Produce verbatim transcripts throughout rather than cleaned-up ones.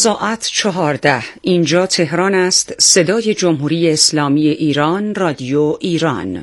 ساعت چهارده. اینجا تهران است. صدای جمهوری اسلامی ایران، رادیو ایران.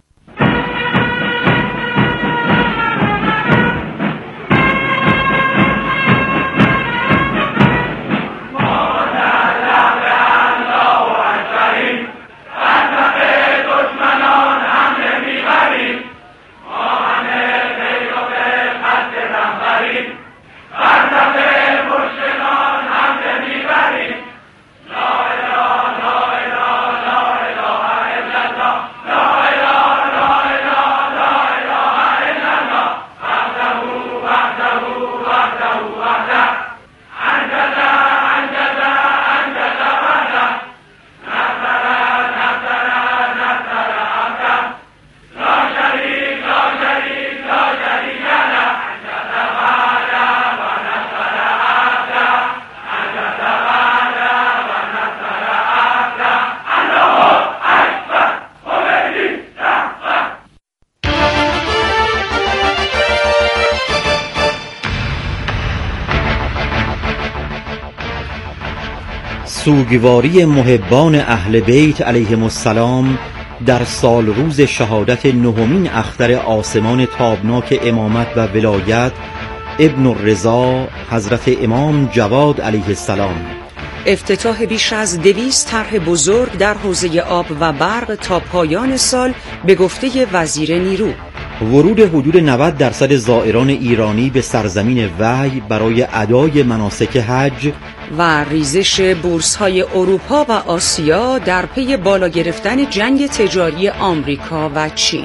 سوگواری محبان اهل بیت علیهم السلام در سال روز شهادت نهمین اختر آسمان تابناک امامت و ولایت ابن الرضا حضرت امام جواد علیه السلام. افتتاح بیش از دویست طرح بزرگ در حوزه آب و برق تا پایان سال به گفته وزیر نیرو. ورود حدود نود درصد زائران ایرانی به سرزمین وحی برای ادای مناسک حج و ریزش بورس‌های اروپا و آسیا در پی بالا گرفتن جنگ تجاری آمریکا و چین.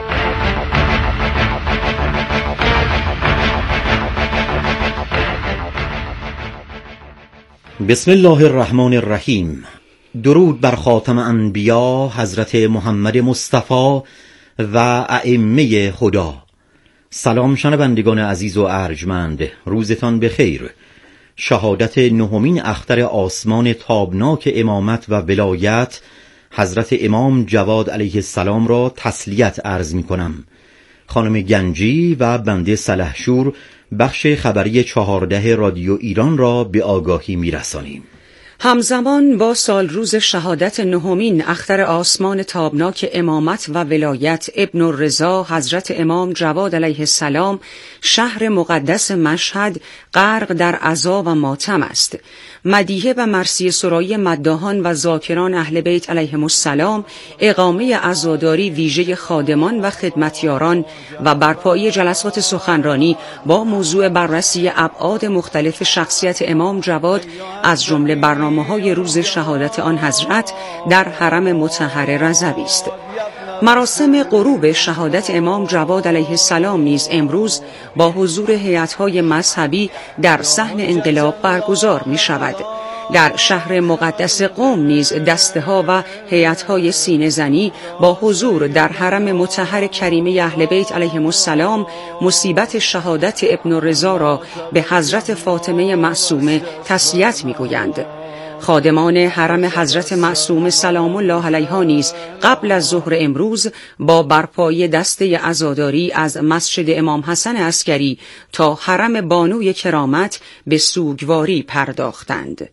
بسم الله الرحمن الرحیم. درود بر خاتم انبیا حضرت محمد مصطفی و ائمه خدا. سلام شنوندگان عزیز و ارجمند، روزتان بخیر. شهادت نهمین اختر آسمان تابناک امامت و ولایت حضرت امام جواد علیه السلام را تسلیت عرض می کنم. خانم گنجی و بنده سلحشور بخش خبری چهارده رادیو ایران را به آگاهی می رسانیم. همزمان با سال روز شهادت نهمین اختر آسمان تابناک امامت و ولایت ابن الرضا حضرت امام جواد علیه السلام، شهر مقدس مشهد غرق در عزا و ماتم است. مدیحه و مرثیه سرایی مداحان و ذاکران اهل بیت علیهم السلام، اقامه عزاداری ویژه خادمان و خدمتیاران و برپایی جلسات سخنرانی با موضوع بررسی ابعاد مختلف شخصیت امام جواد از جمله برنامه‌های روز شهادت آن حضرت در حرم مطهر رضوی است. مراسم غروب شهادت امام جواد علیه السلام نیز امروز با حضور هیئت‌های مذهبی در صحن انقلاب برگزار می شود. در شهر مقدس قم نیز دسته‌ها و هیئت‌های سینه‌زنی با حضور در حرم مطهر کریمه اهل بیت علیهم السلام مصیبت شهادت ابن الرضا را به حضرت فاطمه معصومه تسلیت می‌گویند. خادمان حرم حضرت معصومه سلام الله علیها نیز قبل از ظهر امروز با برپایی دسته عزاداری از مسجد امام حسن عسکری تا حرم بانوی کرامت به سوگواری پرداختند.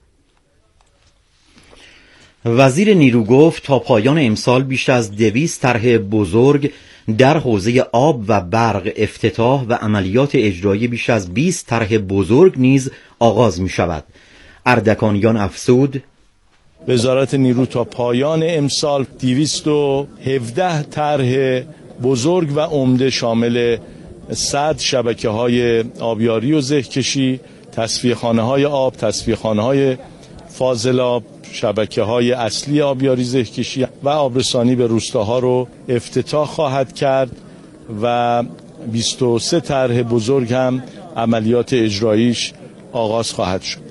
وزیر نیرو گفت تا پایان امسال بیش از دویست طرح بزرگ در حوزه آب و برق افتتاح و عملیات اجرایی بیش از بیست طرح بزرگ نیز آغاز می شود. اردکانیان افزود وزارت نیرو تا پایان امسال دویست و هفده طرح بزرگ و عمده شامل صد شبکه‌های آبیاری و زهکشی، تصفیه‌خانه‌های آب، تصفیه‌خانه‌های فاضلاب، شبکه‌های اصلی آبیاری زهکشی و آبرسانی به روستاها رو افتتاح خواهد کرد و بیست و سه طرح بزرگ هم عملیات اجراییش آغاز خواهد شد.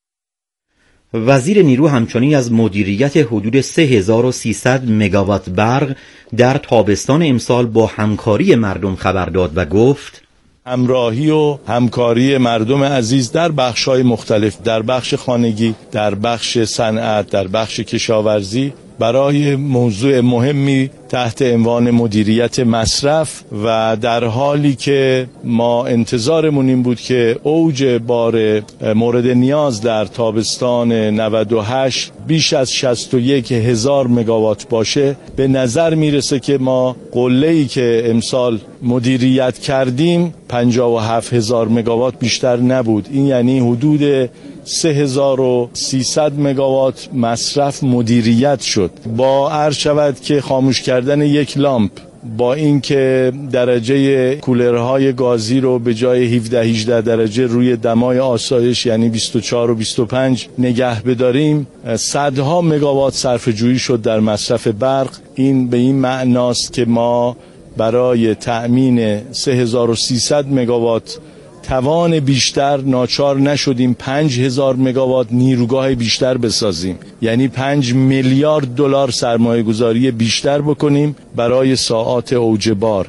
وزیر نیرو همچنین از مدیریت حدود سه هزار و سیصد مگاوات برق در تابستان امسال با همکاری مردم خبر داد و گفت همراهی و همکاری مردم عزیز در بخش‌های مختلف، در بخش خانگی، در بخش صنعت، در بخش کشاورزی برای موضوع مهمی تحت عنوان مدیریت مصرف و در حالی که ما انتظارمون این بود که اوج بار مورد نیاز در تابستان نود و هشت بیش از شصت و یک هزار مگاوات باشه، به نظر میرسه که ما قله‌ای که امسال مدیریت کردیم پنجاه و هفت هزار مگاوات بیشتر نبود. این یعنی حدود سه هزار و سیصد مگاوات مصرف مدیریت شد. با عرض شود که خاموش کردن یک لامپ با اینکه درجه کولرهای گازی رو به جای هفده هجده درجه روی دمای آسایش یعنی بیست و چهار و بیست و پنج نگه بداریم، صدها مگاوات صرفه جویی شد در مصرف برق. این به این معناست که ما برای تأمین سه هزار و سیصد مگاوات توان بیشتر ناچار نشدیم پنج هزار مگاوات نیروگاه بیشتر بسازیم، یعنی پنج میلیارد دلار سرمایه گذاری بیشتر بکنیم برای ساعات اوج بار.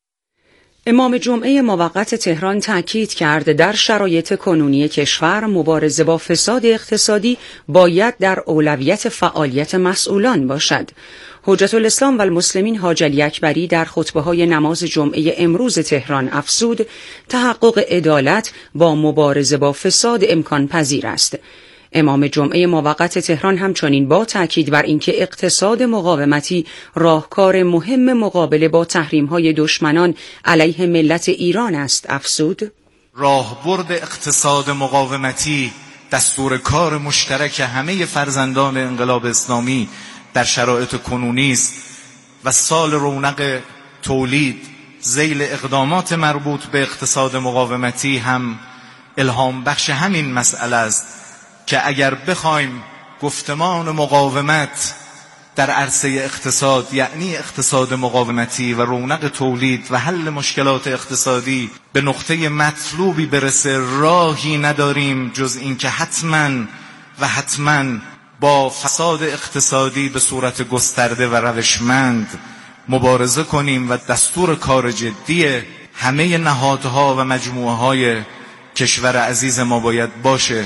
امام جمعه موقت تهران تاکید کرد در شرایط کنونی کشور مبارزه با فساد اقتصادی باید در اولویت فعالیت مسئولان باشد. حجت الاسلام و المسلمین حاج علی اکبری در خطبه‌های نماز جمعه امروز تهران افزود تحقق عدالت با مبارزه با فساد امکان پذیر است. امام جمعه موقت تهران همچنین با تاکید بر اینکه اقتصاد مقاومتی راهکار مهم مقابله با تحریم‌های دشمنان علیه ملت ایران است افزود: راهبرد اقتصاد مقاومتی دستور کار مشترک همه فرزندان انقلاب اسلامی در شرایط کنونی است و سال رونق تولید ذیل اقدامات مربوط به اقتصاد مقاومتی هم الهام بخش همین مسئله است که اگر بخوایم گفتمان مقاومت در عرصه اقتصاد یعنی اقتصاد مقاومتی و رونق تولید و حل مشکلات اقتصادی به نقطه مطلوبی برسه، راهی نداریم جز اینکه حتما و حتما با فساد اقتصادی به صورت گسترده و روشمند مبارزه کنیم و دستور کار جدی همه نهادها و مجموعه‌های کشور عزیز ما باید باشه.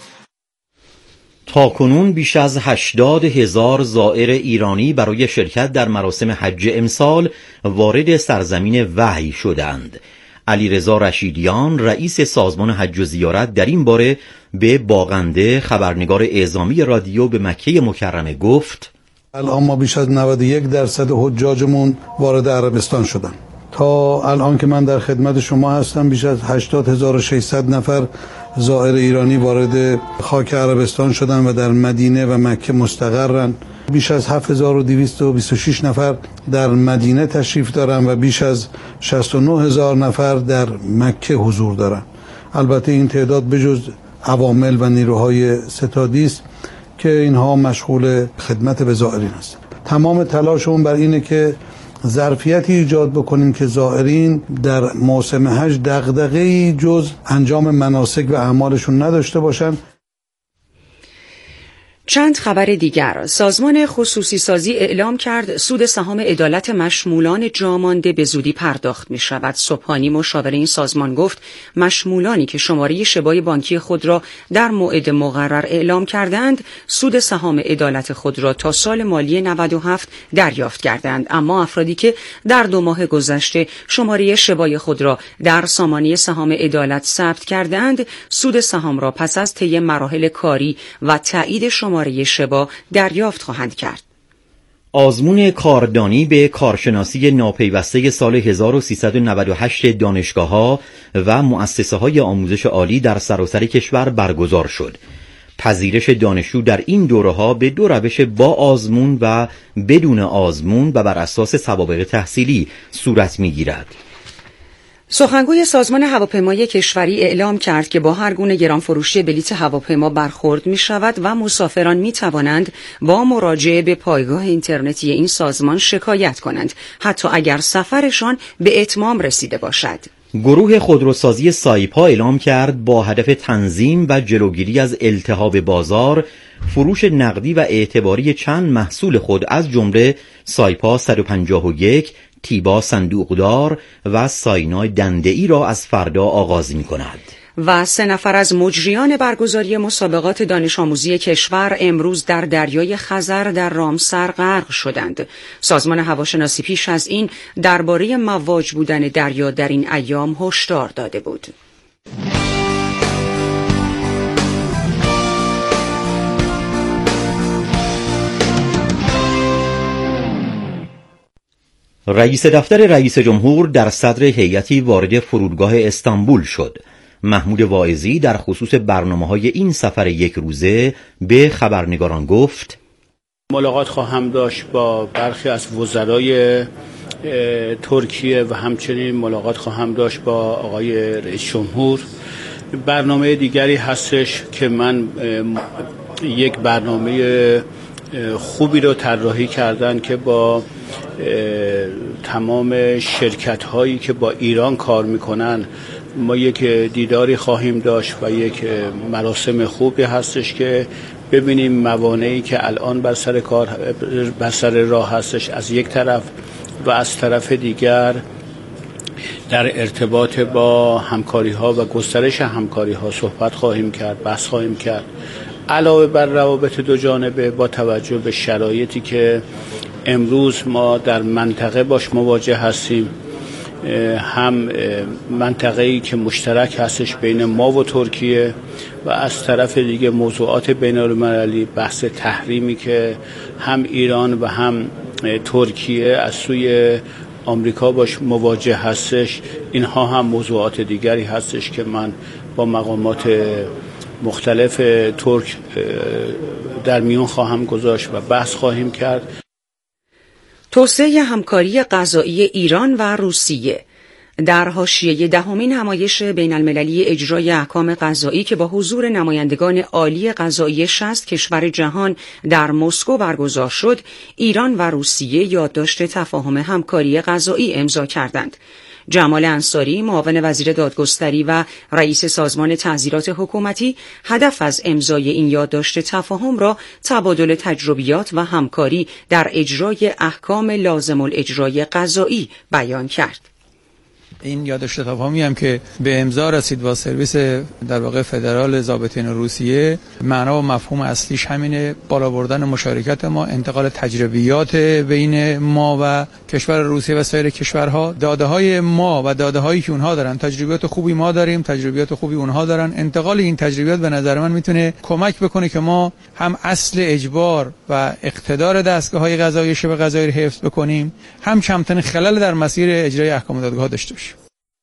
تاکنون بیش از هشتاد هزار زائر ایرانی برای شرکت در مراسم حج امسال وارد سرزمین وحی شدند. علیرضا رشیدیان رئیس سازمان حج و زیارت در این باره به باغنده خبرنگار اعزامی رادیو به مکه مکرمه گفت: الان ما بیش از نود و یک درصد حجاجمون وارد عربستان شدن. تا الان که من در خدمت شما هستم بیش از هشتاد هزار و ششصد نفر زائر ایرانی وارد خاک عربستان شدن و در مدینه و مکه مستقرن. بیش از هفت هزار و دویست و بیست و شش نفر در مدینه تشریف دارن و بیش از شصت و نه هزار نفر در مکه حضور دارن. البته این تعداد بجز عوامل و نیروهای ستادی است که اینها مشغول خدمت به زائرین هستند. تمام تلاشمون بر اینه که ظرفیتی ایجاد بکنیم که زائرین در موسم حج دغدغه‌ای جز انجام مناسک و اعمالشون نداشته باشند. چند خبر دیگر: سازمان خصوصی سازی اعلام کرد سود سهام عدالت مشمولان جامانده به زودی پرداخت می شود. سبحانی مشاور این سازمان گفت مشمولانی که شماره شبای بانکی خود را در موعد مقرر اعلام کردند سود سهام عدالت خود را تا سال مالی نود و هفت دریافت کردند، اما افرادی که در دو ماه گذشته شماره شبای خود را در سامانه سهام عدالت ثبت کردند سود سهام را پس از طی مراحل کاری و تایید شماره شماره شبا دریافت خواهند کرد. آزمون کاردانی به کارشناسی ناپیوسته سال هزار و سیصد و نود و هشت دانشگاه‌ها و مؤسسه‌های آموزش عالی در سراسر کشور برگزار شد. پذیرش دانشجو در این دوره‌ها به دو روش با آزمون و بدون آزمون و بر اساس سوابق تحصیلی صورت می‌گیرد. سخنگوی سازمان هواپیمایی کشوری اعلام کرد که با هر گونه گرانفروشی بلیط هواپیما برخورد می شود و مسافران می توانند با مراجعه به پایگاه اینترنتی این سازمان شکایت کنند، حتی اگر سفرشان به اتمام رسیده باشد. گروه خودروسازی سایپا اعلام کرد با هدف تنظیم و جلوگیری از التهاب بازار فروش نقدی و اعتباری چند محصول خود از جمله سایپا صد و پنجاه و یک، تیبا صندوقدار و ساینا دنده‌ای را از فردا آغاز می کند. و سه نفر از مجریان برگزاری مسابقات دانش آموزی کشور امروز در دریای خزر در رامسر غرق شدند. سازمان هواشناسی پیش از این درباره مواج بودن دریا در این ایام هشدار داده بود. رئیس دفتر رئیس جمهور در صدر هیئتی وارد فرودگاه استانبول شد. محمود واعظی در خصوص برنامه‌های این سفر یک روزه به خبرنگاران گفت: ملاقات خواهم داشت با برخی از وزرای ترکیه و همچنین ملاقات خواهم داشت با آقای رئیس جمهور. برنامه دیگری هستش که من یک برنامه خوبی رو طراحی کردن که با تمام شرکت هایی که با ایران کار میکنن ما یک دیداری خواهیم داشت و یک مراسم خوبی هستش که ببینیم موانعی که الان بر سر کار بر سر راه هستش از یک طرف و از طرف دیگر در ارتباط با همکاری ها و گسترش همکاری ها صحبت خواهیم کرد، بحث خواهیم کرد. علاوه بر روابط دو جانبه با توجه به شرایطی که امروز ما در منطقه باش مواجه هستیم، هم منطقه‌ای که مشترک هستش بین ما و ترکیه و از طرف دیگه موضوعات بین‌المللی، بحث تحریمی که هم ایران و هم ترکیه از سوی آمریکا باش مواجه هستش، اینها هم موضوعات دیگری هستش که من با مقامات مختلف ترک در میون خواهم گذاشت و بحث خواهیم کرد. توسعه همکاری غذایی ایران و روسیه. در حاشیه دهمین همایش بین المللی اجرای احکام قضایی که با حضور نمایندگان عالی قضایی شصت کشور جهان در مسکو برگزار شد، ایران و روسیه یادداشت تفاهم همکاری قضایی امضا کردند. جمال انصاری، معاون وزیر دادگستری و رئیس سازمان تعزیرات حکومتی، هدف از امضای این یادداشت تفاهم را تبادل تجربیات و همکاری در اجرای احکام لازم الاجرای قضایی بیان کرد. این یادداشت تفاهمی هم که به امضا رسید با سرویس در واقع فدرال ضابطین روسیه، معنا و مفهوم اصلیش همینه: بالا بردن مشارکت ما، انتقال تجربیات بین ما و کشور روسیه و سایر کشورها، داده های ما و داده هایی که اونها دارن، تجربیات خوبی ما داریم، تجربیات خوبی اونها دارن. انتقال این تجربیات به نظر من میتونه کمک بکنه که ما هم اصل اجبار و اقتدار دستگاه‌های قضایی شبه قضایی رو حفظ بکنیم، هم کمترین خلل در مسیر اجرای احکام دادگاه داشته باشیم.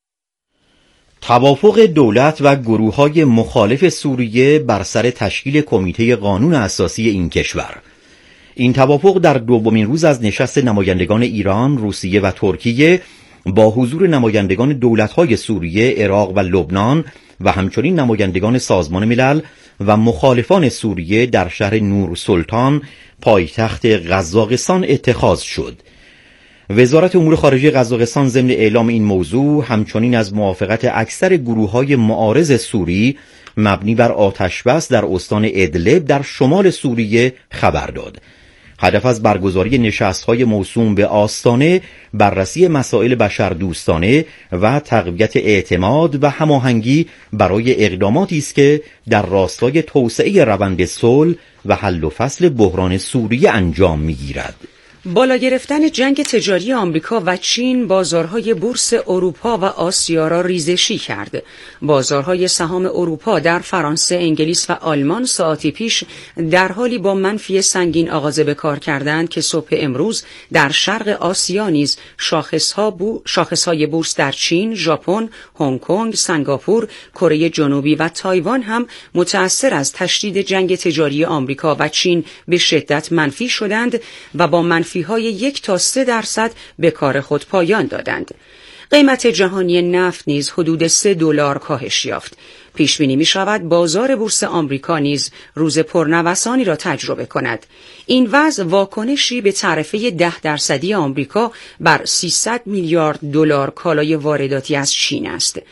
توافق دولت و گروه‌های مخالف سوریه بر سر تشکیل کمیته قانون اساسی این کشور. این توافق در دومین روز از نشست نمایندگان ایران، روسیه و ترکیه با حضور نمایندگان دولت‌های سوریه، عراق و لبنان و همچنین نمایندگان سازمان ملل و مخالفان سوریه در شهر نور سلطان، پایتخت قزاقستان اتخاذ شد. وزارت امور خارجه قزاقستان ضمن اعلام این موضوع همچنین از موافقت اکثر گروه‌های معارض سوری مبنی بر آتشبس در استان ادلب در شمال سوریه خبر داد. هدف از برگزاری نشست‌های موسوم به آستانه بررسی مسائل بشردوستانه و تقویت اعتماد و هماهنگی برای اقداماتی است که در راستای توسعه روند صلح و حل و فصل بحران سوریه انجام می‌گیرد. بالا گرفتن جنگ تجاری آمریکا و چین بازارهای بورس اروپا و آسیا را ریزشی کرد. بازارهای سهام اروپا در فرانسه، انگلیس و آلمان ساعتی پیش در حالی با منفی سنگین آغاز به کار کردند که صبح امروز در شرق آسیا نیز شاخصها بو شاخصهای بورس در چین، ژاپن، هنگ کنگ، سنگاپور، کره جنوبی و تایوان هم متأثر از تشدید جنگ تجاری آمریکا و چین به شدت منفی شدند و با منفی های یک تا سه درصد به کار خود پایان دادند. قیمت جهانی نفت نیز حدود سه دلار کاهش یافت. پیش بینی می شود بازار بورس آمریکا نیز روز پرنوسانی را تجربه کند. این وضع واکنشی به تعرفه ده درصدی آمریکا بر سیصد میلیارد دلار کالای وارداتی از چین است.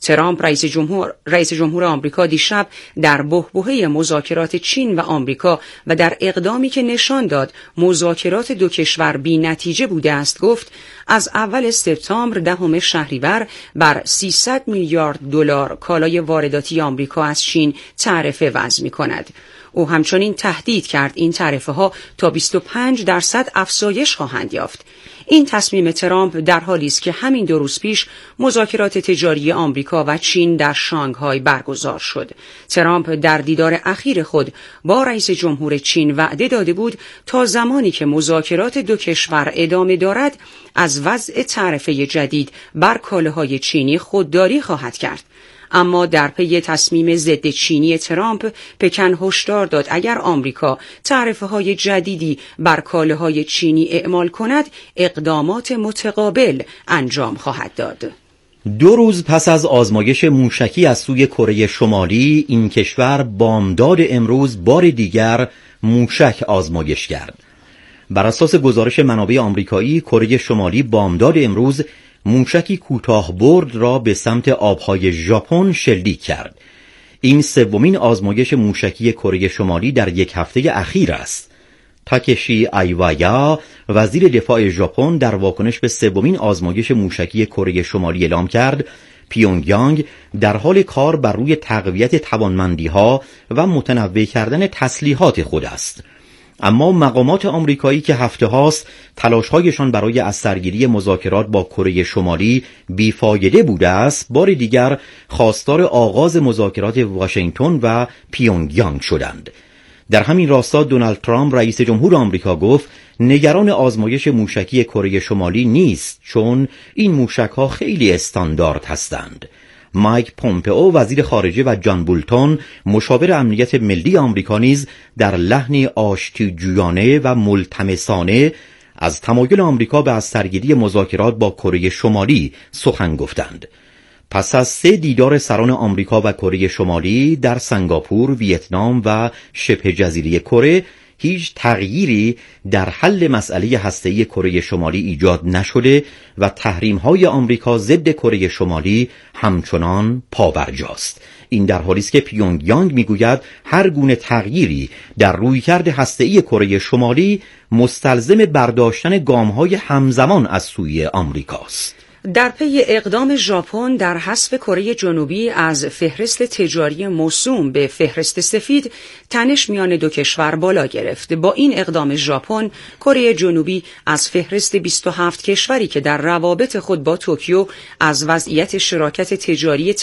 ترامپ رئیس جمهور رئیس جمهور آمریکا دیشب در بحبوحه مذاکرات چین و آمریکا و در اقدامی که نشان داد مذاکرات دو کشور بی‌نتیجه بوده است گفت از اول سپتامبر دهم شهریور بر سیصد میلیارد دلار کالای وارداتی آمریکا از چین تعرفه وضع می‌کند. او همچنین تهدید کرد این تعرفه ها تا بیست و پنج درصد افزایش خواهند یافت. این تصمیم ترامپ در حالی است که همین دو روز پیش مذاکرات تجاری آمریکا و چین در شانگهای برگزار شد. ترامپ در دیدار اخیر خود با رئیس جمهور چین وعده داده بود تا زمانی که مذاکرات دو کشور ادامه دارد از وضع تعرفه جدید بر کالاهای چینی خودداری خواهد کرد. اما در پی تصمیم ضد چینی ترامپ، پکن هشدار داد اگر آمریکا تعرفه‌های جدیدی بر کالاهای چینی اعمال کند، اقدامات متقابل انجام خواهد داد. دو روز پس از آزمایش موشکی از سوی کره شمالی، این کشور بامداد امروز بار دیگر موشک آزمایش کرد. بر اساس گزارش منابع آمریکایی، کره شمالی بامداد امروز موشکی کوتاه برد را به سمت آبهای ژاپن شلیک کرد. این سومین آزمایش موشکی کره شمالی در یک هفته اخیر است. تاکشی آیوایا، وزیر دفاع ژاپن، در واکنش به سومین آزمایش موشکی کره شمالی اعلام کرد پیونگیانگ در حال کار بر روی تقویت توانمندی‌ها و متنوع کردن تسلیحات خود است. اما مقامات آمریکایی که هفته هاست تلاش‌هایشان برای از سرگیری مذاکرات با کره شمالی بیفایده بوده است، بار دیگر خواستار آغاز مذاکرات واشنگتن و پیونگیانگ شدند. در همین راستا دونالد ترامپ رئیس جمهور آمریکا گفت نگران آزمایش موشکی کره شمالی نیست، چون این موشک‌ها خیلی استاندارد هستند. مایک پومپئو وزیر خارجه و جان بولتون مشاور امنیت ملی آمریکا نیز در لحنی آشتی‌جویانه و ملتمسانه از تمایل آمریکا به از سرگیری مذاکرات با کره شمالی سخن گفتند. پس از سه دیدار سران آمریکا و کره شمالی در سنگاپور، ویتنام و شبه جزیره کره، هیچ تغییری در حل مسئله هسته‌ای کره شمالی ایجاد نشده و تحریم‌های آمریکا ضد کره شمالی همچنان پابرجاست. این در حالی است که پیونگیانگ میگوید هر گونه تغییری در رویکرد هسته‌ای کره شمالی مستلزم برداشتن گام‌های همزمان از سوی آمریکاست. در پی اقدام ژاپن در حذف کره جنوبی از فهرست تجاری موسوم به فهرست سفید، تنش میان دو کشور بالا گرفت. با این اقدام ژاپن، کره جنوبی از فهرست بیست و هفت کشوری که در روابط خود با توکیو از وضعیت شراکت تجاری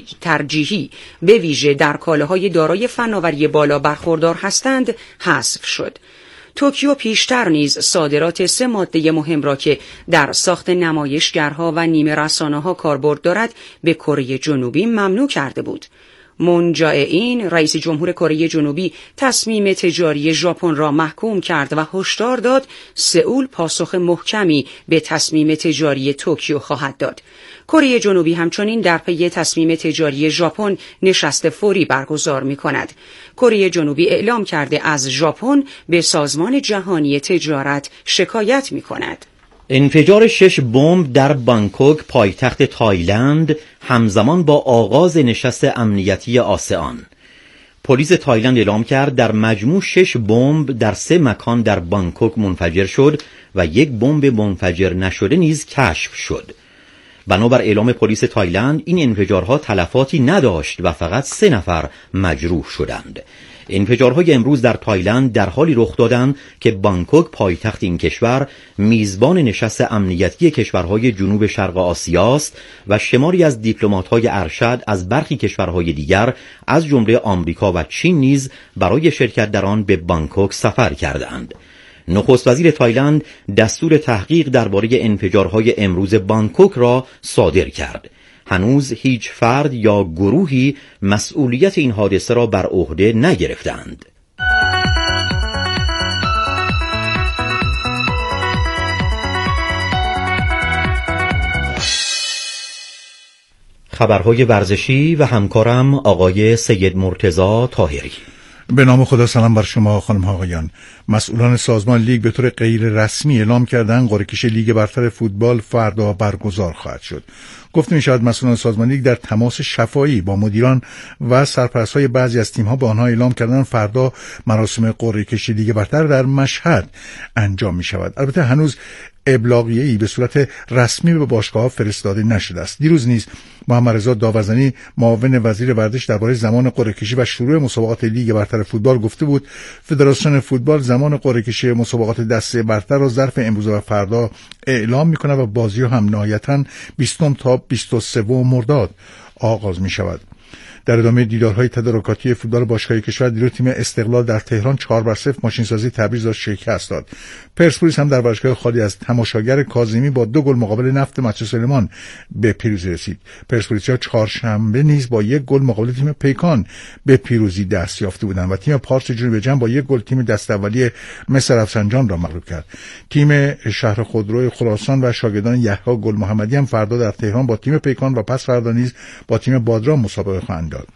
ترجیحی به ویژه در کالاهای دارای فناوری بالا برخوردار هستند، حذف شد. توکیو پیشتر نیز صادرات سه ماده مهم را که در ساخت نمایشگرها و نیمه رسانه‌ها کاربرد دارد به کره جنوبی ممنوع کرده بود. مون جائین، رئیس جمهور کره جنوبی، تصمیم تجاری ژاپن را محکوم کرد و هشدار داد سئول پاسخ محکمی به تصمیم تجاری توکیو خواهد داد. کره جنوبی همچنین در پی تصمیم تجاری ژاپن نشست فوری برگزار می‌کند. کره جنوبی اعلام کرده از ژاپن به سازمان جهانی تجارت شکایت می‌کند. انفجار شش بمب در بانکوک، پایتخت تایلند، همزمان با آغاز نشست امنیتی آسئان. پلیس تایلند اعلام کرد در مجموع شش بمب در سه مکان در بانکوک منفجر شد و یک بمب منفجر نشده نیز کشف شد. بنابر اعلام پلیس تایلند این انفجارها تلفاتی نداشت و فقط سه نفر مجروح شدند. انفجارهای امروز در تایلند در حالی رخ دادند که بانکوک، پایتخت این کشور، میزبان نشست امنیتی کشورهای جنوب شرق آسیا است و شماری از دیپلمات‌های ارشد از برخی کشورهای دیگر از جمله آمریکا و چین نیز برای شرکت در آن به بانکوک سفر کردند. نخست وزیر تایلند دستور تحقیق درباره انفجارهای امروز بانکوک را صادر کرد. هنوز هیچ فرد یا گروهی مسئولیت این حادثه را بر عهده نگرفتند. خبرهای ورزشی و همکارم آقای سید مرتضی طاهری. به نام خدا. سلام بر شما خانم ها آقایان. مسئولان سازمان لیگ به طور غیر رسمی اعلام کردند قرعه کشی لیگ برتر فوتبال فردا برگزار خواهد شد. گفته می شود مسئولان سازمان لیگ در تماس شفاهی با مدیران و سرپرست‌های بعضی از تیم‌ها به آنها اعلام کردند فردا مراسم قرعه کشی لیگ برتر در مشهد انجام می شود. البته هنوز ابلاغیه‌ای به صورت رسمی به باشگاه‌ها فرستاده نشده است. دیروز نیز محمد رضا داوزنی معاون وزیر ورزش درباره زمان قرعه کشی و شروع مسابقات لیگ برتر فوتبال گفته بود فدراسیون فوتبال زمان قرعه کشی مسابقات دسته برتر را ظرف امروز و فردا اعلام می‌کند و بازی‌ها هم نهایتاً بیستم تا بیست و سوم مرداد آغاز می‌شود. در ادامه دیدارهای تدارکاتی فوتبال باشگاهی کشور دیروز تیم استقلال در تهران چهار بر صفر ماشینسازی تبریز را شکست داد. پرسپولیس هم در ورزشگاه خالی از تماشاگر کاظمی با دو گل مقابل نفت مجلس سلیمان به پیروزی رسید. پرسپولیسیا چهارشنبه نیز با یک گل مقابل تیم پیکان به پیروزی دست یافته بودند و تیم پارس جنوب جنوب با یک گل تیم دست اولیه مصر رفسنجان را مغلوب کرد. تیم شهر خودروی خراسان و شاگردان یحیی گل محمدی هم فردا در تهران با تیم پیکان و پس فردا نیز با تیم بادرام مسابقه خواهند داشت.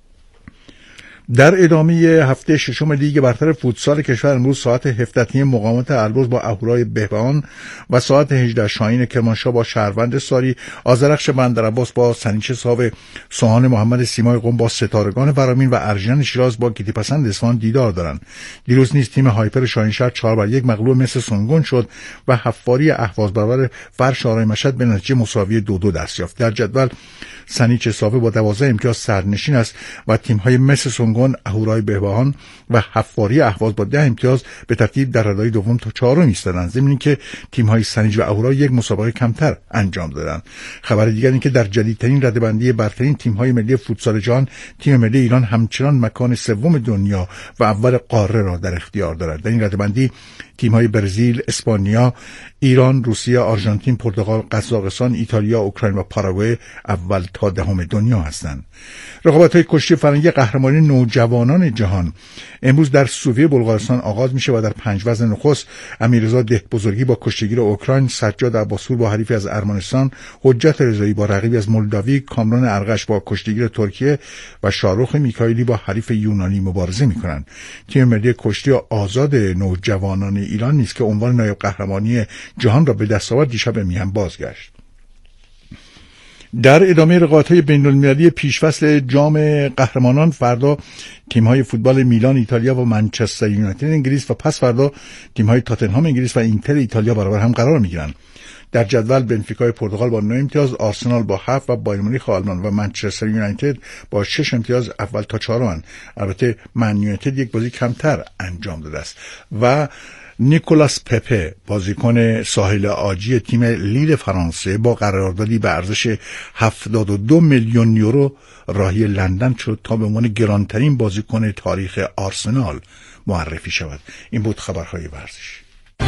در ادامه هفته ششم لیگ برتر فوتسال کشور امروز ساعت هفده تیم مقاومت البرز با اهورای بهبهان و ساعت هجده شاهین کرمانشاه با شهروند ساری، آذرخش بندرعباس با سنیچ ساو، سوهان محمد سیمای قم با ستارگان ورامین و ارژن شیراز با گیتی پسند اصفهان دیدار دارند. دیروز نیز تیم هایپر شاهینشهر چهار بر یک مغلوب مس سنگون شد و حفاری اهواز برابر فرش آرای مشهد به نتیجه مساوی دو دو دست یافت. در جدول سنیچ ساوه با دوازده امتیاز سرنشین است و تیم‌های مس سنگون، اهورای بهبهان و حفاری اهواز با ده امتیاز به ترتیب در ردای دوم تا چهارم ایستادند، ضمن اینکه تیم‌های سنیج و اهورای یک مسابقه کمتر انجام دادند. خبر دیگر این که در جدیدترین رده‌بندی برترین تیم‌های ملی فوتسال جهان، تیم ملی ایران همچنان مکان سوم دنیا و اول قاره را در اختیار دارد. در این رده‌بندی تیم‌های برزیل، اسپانیا، ایران، روسیه، آرژانتین، پرتغال، قزاقستان، ایتالیا، اوکراین و پاراگوئه اول تا دهم دنیا هستند. رقابت‌های کشتی فرنگی قهرمانی نوجوانان جهان امروز در سوفیه بلغارستان آغاز میشه و در پنج وزن نخست امیررضا دهبزرگی با کشتیگیر اوکراین، سجاد عباسپور با حریفی از ارمنستان، حجت رضایی با رقیبی از مولداوی، کامران ارغش با کشتیگیر ترکیه و شاروخ میکائیلی با حریف یونانی مبارزه میکنند. تیم ملی کشتی آزاد نوجوانان ایران نیز که عنوان نایب قهرمانی جهان را به دست آورد دیشب میهن بازگشت. در ادامه رقابت‌های بین‌المللی پیشفصل جام قهرمانان فردا تیم‌های فوتبال میلان ایتالیا و منچستر یونایتد انگلیس و پس فردا تیم‌های تاتنهام انگلیس و اینتر ایتالیا برابر هم قرار می‌گیرند. در جدول بنفیکای پرتغال با نه امتیاز، آرسنال با هفت و بایر مونیخ آلمان و منچستر یونایتد با شش امتیاز اول تا چهارم. البته من یونایتد یک بازی کمتر انجام داده است و نیکولاس پپه بازیکن ساحل عاجی تیم لیل فرانسه با قراردادی به ارزش هفتاد و دو میلیون یورو راهی لندن شد تا به عنوان گرانترین بازیکن تاریخ آرسنال معرفی شود. این بود خبرهای ورزشی.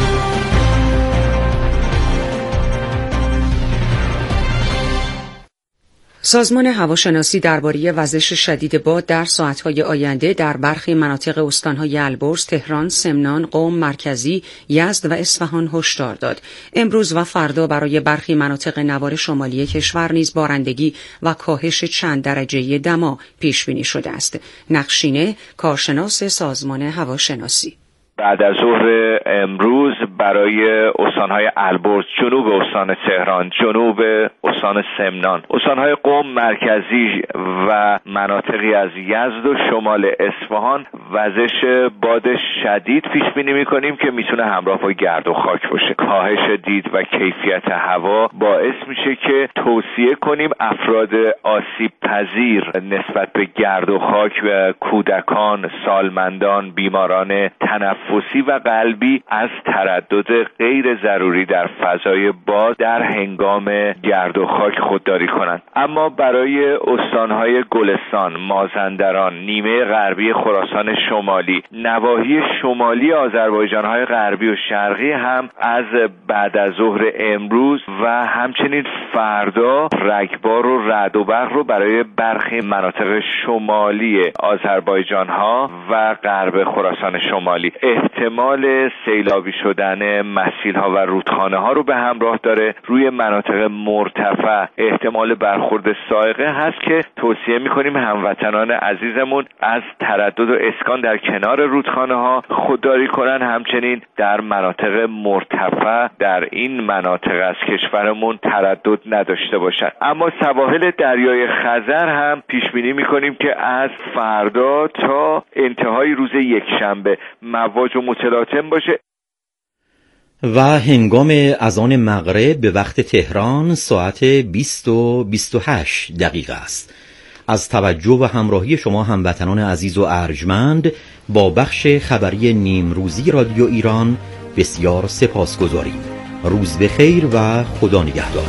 سازمان هواشناسی درباره وزش شدید باد در ساعت‌های آینده در برخی مناطق استان‌های البرز، تهران، سمنان، قم، مرکزی، یزد و اصفهان هشدار داد. امروز و فردا برای برخی مناطق نوار شمالی کشور نیز بارندگی و کاهش چند درجه دما پیش‌بینی شده است. نقشینه، کارشناس سازمان هواشناسی: بعد از ظهر امروز برای استانهای البرز، جنوب استان تهران، جنوب استان سمنان، استانهای قم، مرکزی و مناطقی از یزد و شمال اصفهان وزش باد شدید پیش بینی می‌کنیم که میتونه همراه با گرد و خاک باشه. کاهش دید و کیفیت هوا باعث میشه که توصیه کنیم افراد آسیب پذیر نسبت به گرد و خاک و کودکان، سالمندان، بیماران تنفسی و قلبی از تردد غیر ضروری در فضای باد در هنگام گرد و خاک خودداری کنند. اما برای استانهای گلستان، مازندران، نیمه غربی خراسان شمالی، نواحی شمالی آذربایجان‌های غربی و شرقی هم از بعد از ظهر امروز و همچنین فردا رگبار و رعد و برق رو برای برخی مناطق شمالی آذربایجان‌ها و غرب خراسان شمالی احتمال سیلابی شدن مسیل‌ها و رودخانه ها رو به همراه داره. روی مناطق مرتفع احتمال برخورد صاعقه هست که توصیه می‌کنیم هموطنان عزیزمون از تردد و اسکان در کنار رودخانه ها خودداری کنن. همچنین در مناطق مرتفع در این مناطق از کشورمون تردد نداشته باشن. اما سواحل دریای خزر هم پیش بینی می‌کنیم که از فردا تا انتهای روز یکشنبه مواج و متلاطم باشه. و هنگام اذان مغرب به وقت تهران ساعت بیست و بیست و هشت دقیقه است. از توجه و همراهی شما هموطنان عزیز و ارجمند با بخش خبری نیمروزی رادیو ایران بسیار سپاسگزاریم. روز بخیر و خدا نگهدار.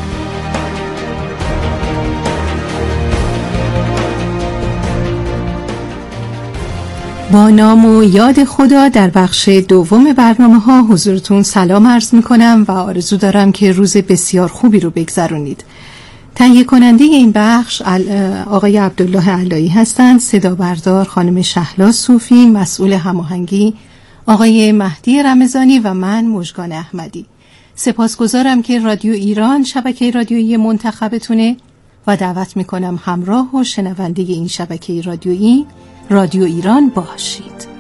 با نام و یاد خدا در بخش دوم برنامه ها حضورتون سلام عرض می کنم و آرزو دارم که روز بسیار خوبی رو بگذرونید. تهیه کننده این بخش آقای عبدالله علایی هستند، صدا بردار خانم شهلا صوفی، مسئول هماهنگی آقای مهدی رمضانی و من مژگان احمدی. سپاسگزارم که رادیو ایران شبکه رادیویی منتخبتونه و دعوت می کنم همراه و شنونده این شبکه رادیویی رادیو ایران باشید.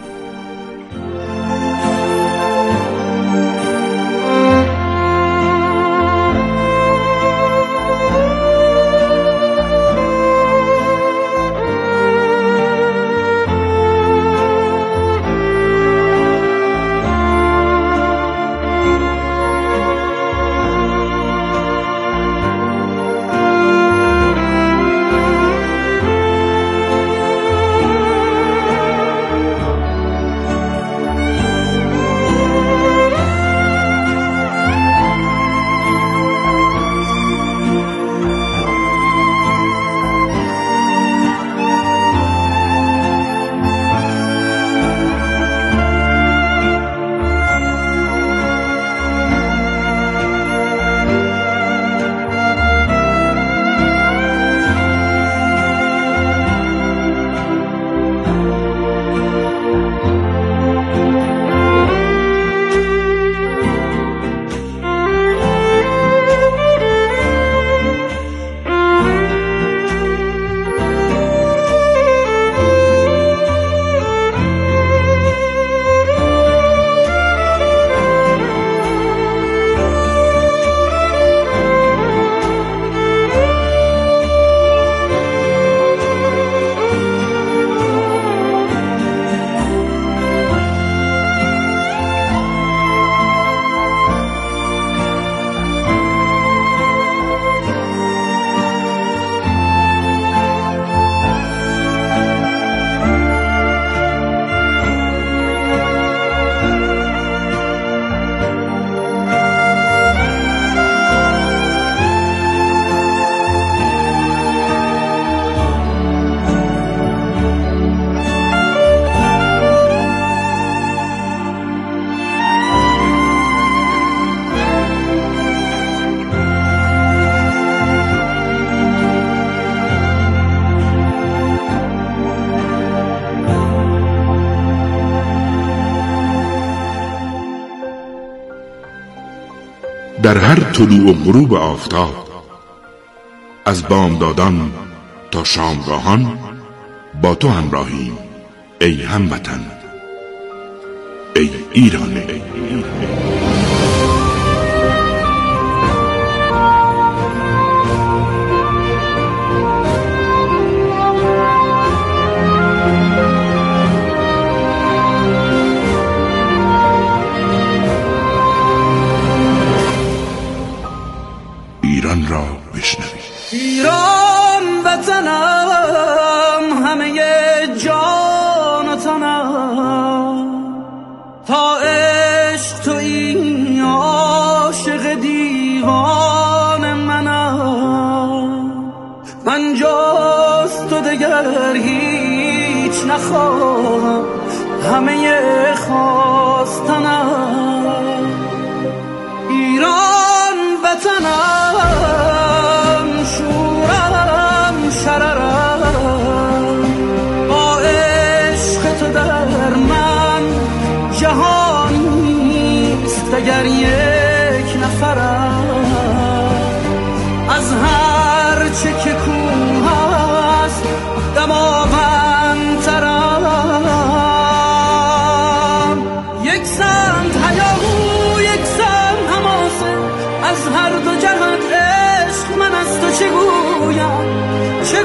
در هر طلوع و غروب آفتاب، از بامدادان تا شامگاهان با تو همراهیم ای هموطن، ای ایران. ایران را بشنوید. ایران وطنم، همه جان و تنم، تا عشق تو این عاشق دیوان منم. من جز تو دگر هیچ نخواهم، همه خواستنم. ایران وطنم، شورم شررم، با عشق تو در من جهان نیست اگر یک نفرم از هر چه که کوه هست دماوندترم. یک سمت هیاهو یک سمت حماسه، از هر دو جهت عشق من از تو چه گویم چه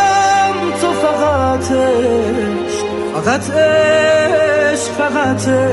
گویم. تو فقط عشق فقط عشق فقط عشق